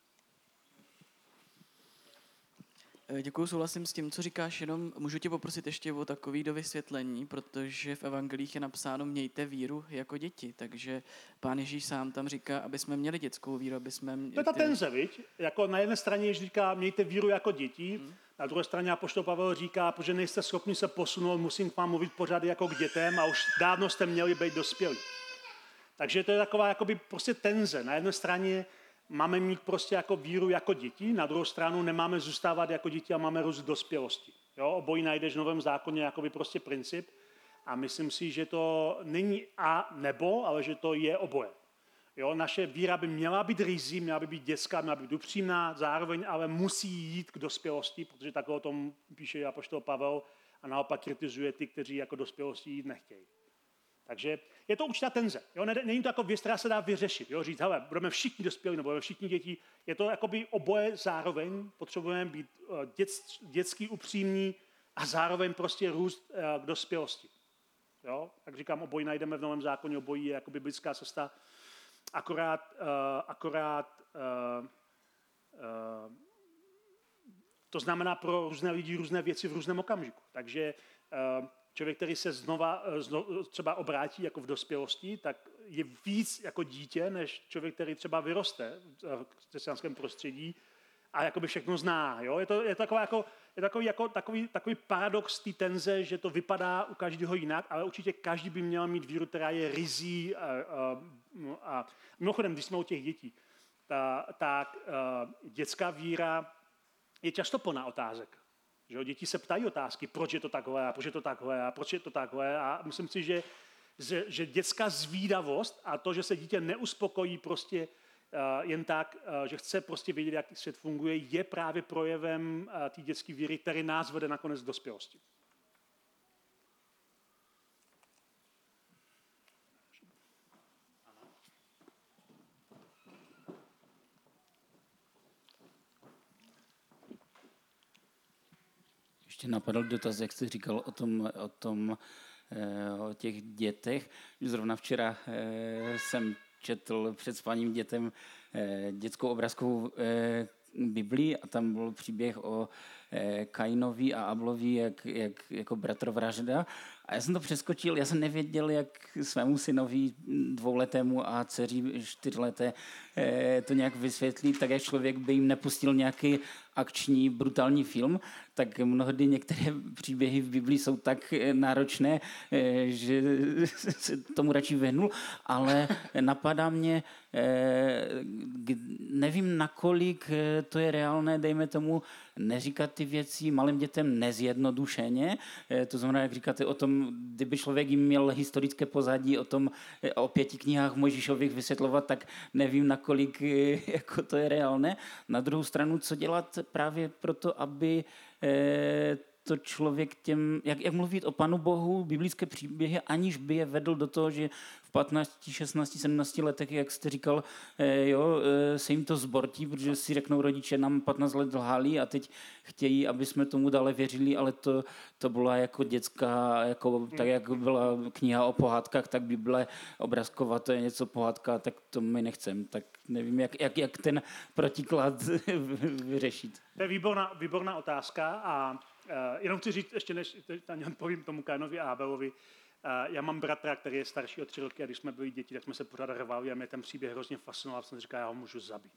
C: Děkuji, souhlasím s tím, co říkáš, jenom můžu tě poprosit ještě o takový dovysvětlení, protože v evangelích je napsáno mějte víru jako děti, takže Pán Ježíš sám tam říká, aby jsme měli dětskou víru, aby jsme měli...
B: To je ta tenze, viď? Jako na jedné straně Ježíš říká, mějte víru jako děti, na druhé straně apoštol Pavel říká, protože nejste schopni se posunout, musím k vám mluvit pořád jako k dětem a už dávno jste měli být dospělí. Takže to je taková jakoby prostě tenze. Na jedné straně máme mít prostě jako víru jako děti, na druhou stranu nemáme zůstávat jako děti a máme růst dospělosti. Jo? Obojí najdeš v Novém zákoně jakoby prostě princip a myslím si, že to není a nebo, ale že to je oboje. Jo? Naše víra by měla být ryzí, měla by být dětská, měla by být upřímná, zároveň ale musí jít k dospělosti, protože takhle o tom píše apoštol Pavel a naopak kritizuje ty, kteří jako dospělosti jít nechtějí. Takže je to určitá tenze. Jo? Není to jako věc, která se dá vyřešit. Jo? Říct, hele, budeme všichni dospělí nebo budeme všichni děti. Je to jakoby oboje zároveň. Potřebujeme být dětský upřímní a zároveň prostě růst k dospělosti. Jo? Jak říkám, obojí najdeme v Novém zákoně, obojí je jako biblická cesta. Akorát to znamená pro různé lidi různé věci v různém okamžiku. Takže člověk, který se znova třeba obrátí jako v dospělosti, tak je víc jako dítě, než člověk, který třeba vyroste v křesťanském prostředí a jakoby všechno zná. Jo? Je to takový paradox té tenze, že to vypadá u každého jinak, ale určitě každý by měl mít víru, která je rizí. A mimochodem, když jsme u těch dětí, tak dětská víra je často plná otázek. Že děti se ptají otázky, proč je to takhle a proč je to takhle a proč je to takhle. A myslím si, že dětská zvídavost a to, že se dítě neuspokojí prostě jen tak, že chce prostě vědět, jak svět funguje, je právě projevem té dětské víry, který nás vede nakonec k dospělosti.
D: Ještě napadl dotaz, jak jste říkal o těch dětech. Zrovna včera jsem četl před spaním dětem dětskou obrazkovou Biblii a tam byl příběh o Kainovi a Ablovi jako bratrovražda. A já jsem to přeskočil, já jsem nevěděl, jak svému synovi 2letému a dceři 4leté to nějak vysvětlit, tak jak člověk by jim nepustil nějaký akční, brutální film, tak mnohdy některé příběhy v Biblii jsou tak náročné, že se tomu radši vyhnul, ale napadá mě, nevím, nakolik to je reálné, dejme tomu, neříkat ty věci malým dětem nezjednodušeně. To znamená, jak říkáte o tom, kdyby člověk jim měl historické pozadí o 5 knihách Mojžíšových vysvětlovat, tak nevím, nakolik jako to je reálné. Na druhou stranu, co dělat právě proto, aby to člověk jak mluvit o Panu Bohu, biblické příběhy, aniž by je vedl do toho, že v 15, 16, 17 letech, jak jste říkal, se jim to zbortí, protože si řeknou rodiče, nám 15 let lhali a teď chtějí, aby jsme tomu dále věřili, ale to byla jako dětská, jako, tak jak byla kniha o pohádkách, tak Bible obrazková, to je něco pohádka, tak to my nechcem. Tak nevím, jak ten protiklad vyřešit.
B: To je výborná otázka a jenom chci říct, ještě než povím tomu Kainovi a Abelovi, já mám bratra, který je starší o 3 roky a když jsme byli děti, tak jsme se pořád rvali a mě ten příběh hrozně fascinoval, jsem si říkal, já ho můžu zabít.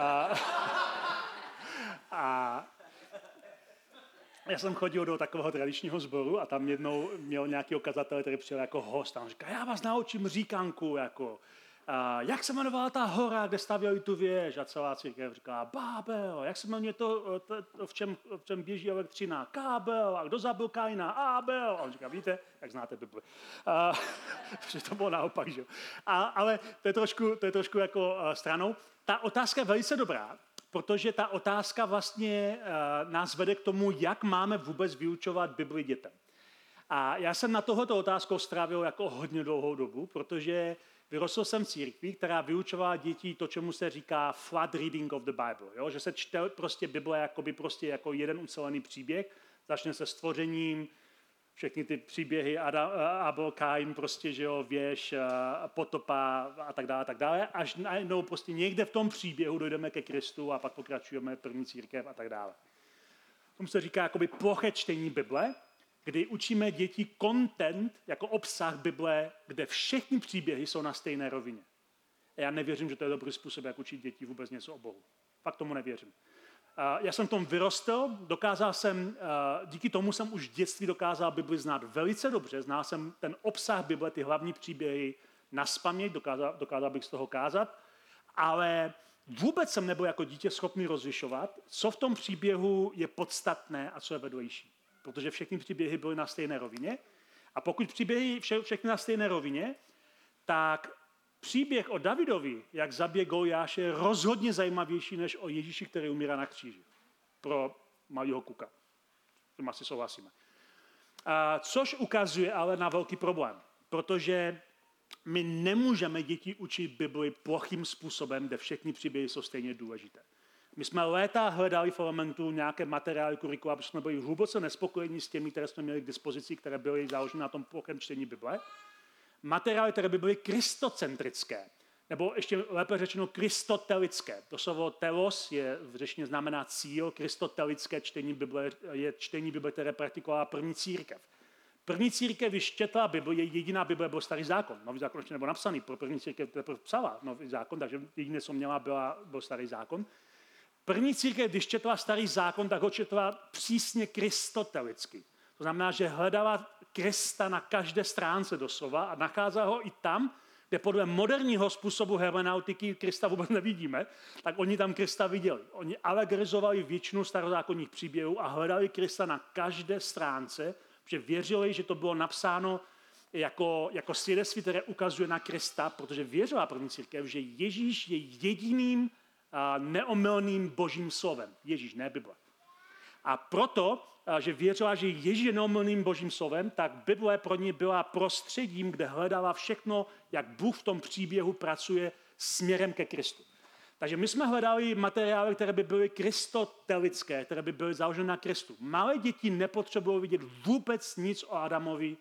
B: A já jsem chodil do takového tradičního sboru a tam jednou měl nějaký kazatel, který přijel jako host a on říká, já vás naučím říkanku, jako jak se jmenovala ta hora, kde stavěli tu věž? A celá církev říká, Bábel. Jak se jmenuje to v čem běží elektřina? Kábel. A kdo zabil Kaina? Abel. A on říká, víte, jak znáte Bibli. Protože to bylo naopak, že jo. Ale to je trošku jako stranou. Ta otázka je velice dobrá, protože ta otázka vlastně nás vede k tomu, jak máme vůbec vyučovat Bibli dětem. A já jsem na tohoto otázku strávil jako hodně dlouhou dobu, protože vyrostl jsem v církvi, která vyučovala děti to, čemu se říká flat reading of the Bible. Jo? Že se čte prostě Bible jako jeden ucelený příběh, začne se stvořením, všechny ty příběhy Abel, Kain, prostě, že jo, věž, potopa a tak dále, až najednou prostě někde v tom příběhu dojdeme ke Kristu a pak pokračujeme první církev a tak dále. Tomu se říká jakoby ploché čtení Bible, kdy učíme děti content jako obsah Bible, kde všechny příběhy jsou na stejné rovině. A já nevěřím, že to je dobrý způsob, jak učit děti vůbec něco o Bohu. Fakt tomu nevěřím. Já jsem v tom vyrostl, díky tomu jsem už v dětství dokázal Bibli znát velice dobře, znal jsem ten obsah Bible, ty hlavní příběhy nazpaměť, dokázal bych z toho kázat, ale vůbec jsem nebyl jako dítě schopný rozlišovat, co v tom příběhu je podstatné a co je vedlejší. Protože všechny příběhy byly na stejné rovině. A pokud příběhy všechny na stejné rovině, tak příběh o Davidovi, jak zabije Goliáše, je rozhodně zajímavější než o Ježíši, který umírá na kříži. Pro malého kuka. Tím asi souhlasíme. Což ukazuje ale na velký problém, protože my nemůžeme děti učit Bibli plochým způsobem, kde všechny příběhy jsou stejně důležité. My jsme léta hledali v Elementu nějaké materiály kurikula, protože jsme byli hluboce nespokojení s těmi, které jsme měli k dispozici, které byly založeny na tom plochém čtení Bible. Materiály, které by byly kristocentrické, nebo ještě lépe řečeno kristotelické. To slovo telos je v řečtině znamená cíl, kristotelické čtení Bible je čtení Bible, které praktikovala první církev. První církev, když četla Bibli, jediná Bible byl Starý zákon. Nový zákon ještě nebyl napsaný, pro první církev teprve psala Nový zákon, takže jediné, co měla, byl Starý zákon. První církev, když četla Starý zákon, tak ho četla přísně kristotelicky. To znamená, že hledala Krista na každé stránce doslova a nacházela ho i tam, kde podle moderního způsobu hermeneutiky Krista vůbec nevidíme, tak oni tam Krista viděli. Oni alegorizovali většinu starozákonních příběhů a hledali Krista na každé stránce, protože věřili, že to bylo napsáno jako svědectví, které ukazuje na Krista, protože věřila první církev, že Ježíš je jediným neomylným božím slovem. Ježíš, ne Bible. A proto, že věřila, že Ježíš je neomylným božím slovem, tak Bible pro ně byla prostředím, kde hledala všechno, jak Bůh v tom příběhu pracuje směrem ke Kristu. Takže my jsme hledali materiály, které by byly kristotelické, které by byly založeny na Kristu. Malé děti nepotřebují vidět vůbec nic o Adamovi,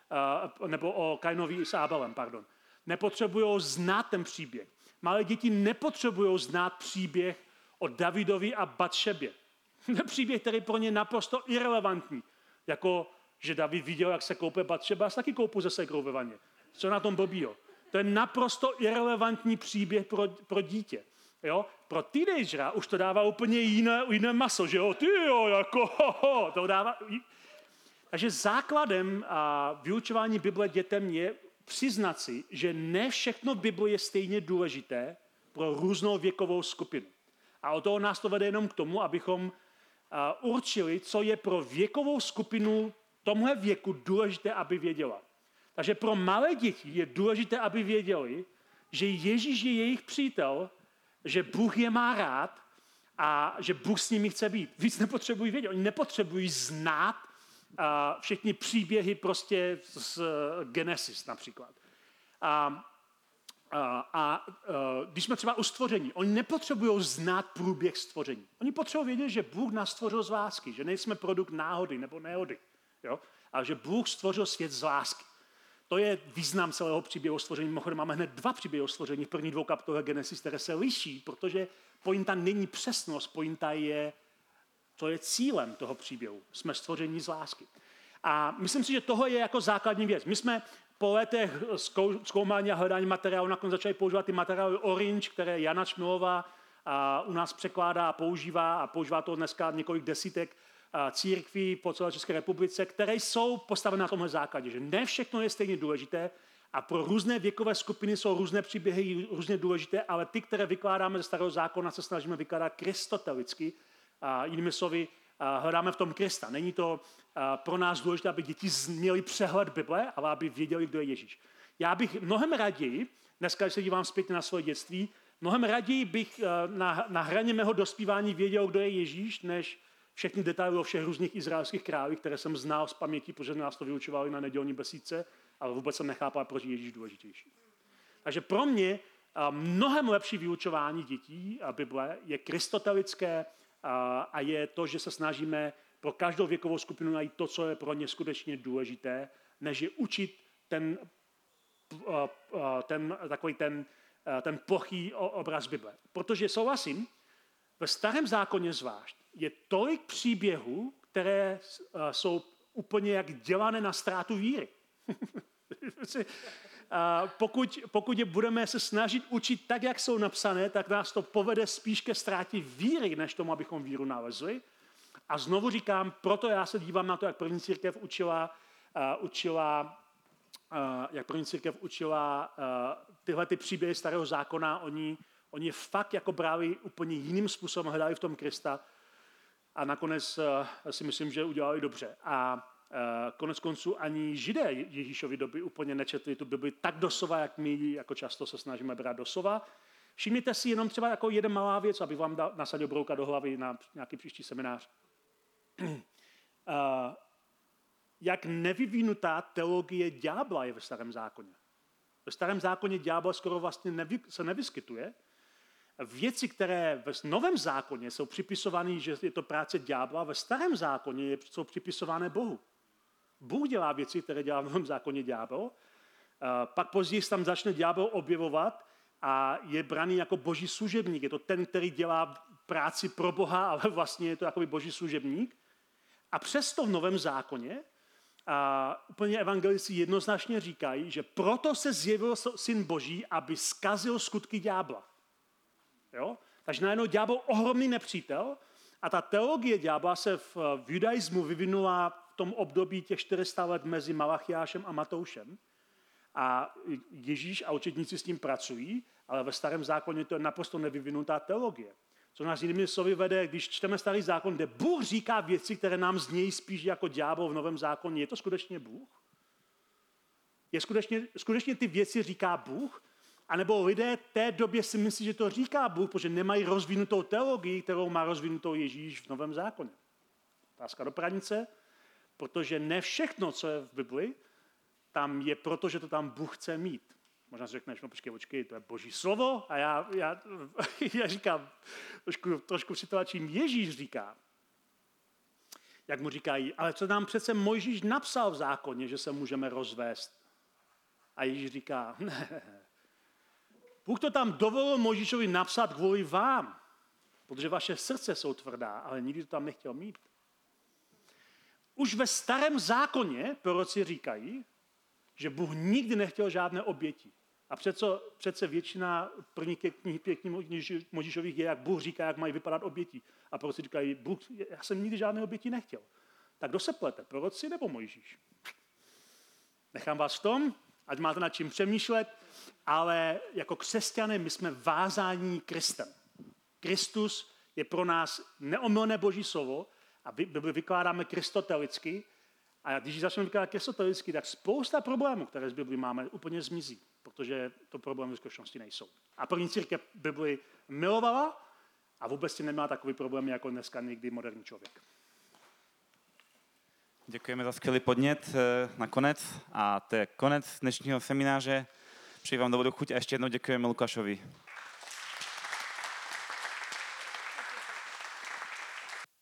B: nebo o Kainovi s Abelem, pardon. Nepotřebují znát ten příběh. Malé děti nepotřebují znát příběh o Davidovi a Batšebě. Příběh, který pro ně naprosto irelevantní. Jako, že David viděl, jak se koupe Batšeba, já se taky koupu ze segrou ve vaně. Co na tom blbýho? To je naprosto irelevantní příběh pro dítě. Jo? Pro teenagera už to dává úplně jiné maso, že jo? Ty jo, jako to dává. Takže základem vyučování Bible dětem je přiznat si, že ne všechno v Bibli je stejně důležité pro různou věkovou skupinu. A od toho nás to vede jenom k tomu, abychom určili, co je pro věkovou skupinu tomhle věku důležité, aby věděla. Takže pro malé děti je důležité, aby věděli, že Ježíš je jejich přítel, že Bůh je má rád a že Bůh s nimi chce být. Víc nepotřebují vědět. Oni nepotřebují znát všechny příběhy prostě z Genesis například. Když jsme třeba u stvoření, oni nepotřebují znát průběh stvoření. Oni potřebují vědět, že Bůh nás stvořil z lásky, že nejsme produkt náhody nebo nehody, jo? Ale že Bůh stvořil svět z lásky. To je význam celého příběhu o stvoření. Mimochodem máme hned 2 příběhy o stvoření v prvních 2 kapitolách Genesis, které se liší, protože pointa není přesnost, pointa je, to je cílem toho příběhu. Jsme stvoření z lásky. A myslím si, že tohle je jako základní věc. My jsme po letech zkoumání a hledání materiálu nakonec začali používat ty materiály Orange, které Jana Čmilová u nás překládá a používá to dneska několik desítek církví po celé České republice, které jsou postaveny na tomhle základě, že ne všechno je stejně důležité a pro různé věkové skupiny jsou různé příběhy různě důležité, ale ty, které vykládáme ze Starého zákona, se snažíme vykládat kristotelicky, jinými slovy, hledáme v tom Krista. Není to pro nás důležité, aby děti měli přehled Bible, ale aby věděli, kdo je Ježíš. Já bych mnohem raději, dneska, když se dívám zpět na svoje dětství, mnohem raději bych na hraně mého dospívání věděl, kdo je Ježíš, než všechny detaily o všech různých izraelských králích, které jsem znal z paměti, protože nás to vyučovali na nedělní besídce, ale vůbec jsem nechápal, proč je Ježíš důležitější. Takže pro mě mnohem lepší vyučování dětí a Bible je kristotelické a je to, že se snažíme pro každou věkovou skupinu najít to, co je pro ně skutečně důležité, než je učit ten plochý obraz Bible. Protože souhlasím, ve Starém zákoně zvlášť je tolik příběhů, které jsou úplně jak dělané na ztrátu víry. Pokud je budeme se snažit učit tak, jak jsou napsané, tak nás to povede spíš ke ztrátě víry, než tomu, abychom víru nalezli. A znovu říkám, proto já se dívám na to, jak první církev učila tyhle ty příběhy Starého zákona. Oni fakt jako brali úplně jiným způsobem, hledali v tom Krista a nakonec si myslím, že udělali dobře. A konec konců ani Židé Ježíšovy doby úplně nečetli tu Bibli tak doslova, jak my jako často se snažíme brát doslova. Všimněte si jenom třeba jako jeden malá věc, aby vám nasadil brouka do hlavy na nějaký příští seminář. jak nevyvinutá teologie ďábla je ve Starém zákoně. Ve Starém zákoně ďábel skoro vlastně se nevyskytuje. Věci, které v Novém zákoně jsou připisovány, že je to práce ďábla, ve Starém zákoně jsou připisované Bohu. Bůh dělá věci, které dělá v Novém zákoně ďábel. Pak později se tam začne ďábel objevovat a je braný jako boží služebník. Je to ten, který dělá práci pro Boha, ale vlastně je to takový boží služebník. A přesto v Novém zákoně úplně evangelici jednoznačně říkají, že proto se zjevil Syn Boží, aby zkazil skutky ďábla. Jo? Takže najednou ďábel ohromný nepřítel a ta teologie ďábla se v judaismu vyvinula v tom období těch 400 let mezi Malachiášem a Matoušem. A Ježíš a učedníci s tím pracují, ale ve Starém zákoně to je naprosto nevyvinutá teologie. Co nás jinými slovy vede, když čteme Starý zákon, kde Bůh říká věci, které nám znějí spíš jako ďábel v Novém zákoně, je to skutečně Bůh? Je skutečně ty věci říká Bůh? A nebo lidé té době si myslí, že to říká Bůh, protože nemají rozvinutou teologii, kterou má rozvinutou Ježíš v Novém zákoně. Otázka do pranice, protože ne všechno, co je v Bibli, tam je proto, že to tam Bůh chce mít. Možná si řekneš, no počkej, to je Boží slovo a já říkám, trošku si to, čím Ježíš říká. Jak mu říkají, ale co nám přece Mojžíš napsal v zákoně, že se můžeme rozvést. A Ježíš říká, ne, Bůh to tam dovolil Mojžíšovi napsat kvůli vám, protože vaše srdce jsou tvrdá, ale nikdy to tam nechtěl mít. Už ve Starém zákoně proroci říkají, že Bůh nikdy nechtěl žádné oběti. A přece většina prvních knih Mojžíšových je, jak Bůh říká, jak mají vypadat oběti. A proroci říkají, já jsem nikdy žádné oběti nechtěl. Tak kdo se plete, proroci nebo Mojžíš? Nechám vás v tom, ať máte nad čím přemýšlet, ale jako křesťané my jsme vázáni Kristem. Kristus je pro nás neomylné Boží slovo a Bibli vykládáme kristotelicky. A když začneme vykládat kristotelicky, tak spousta problémů, které z Bibli máme, úplně zmizí, protože to problémy v skutečnosti nejsou. A první církev Bibli milovala a vůbec si nemá takový problém jako dneska někdy moderní člověk.
A: Děkujeme za skvělý podnět nakonec a to je konec dnešního semináře. Přeji vám dobrou chuť a ještě jednou děkujeme Lukášovi.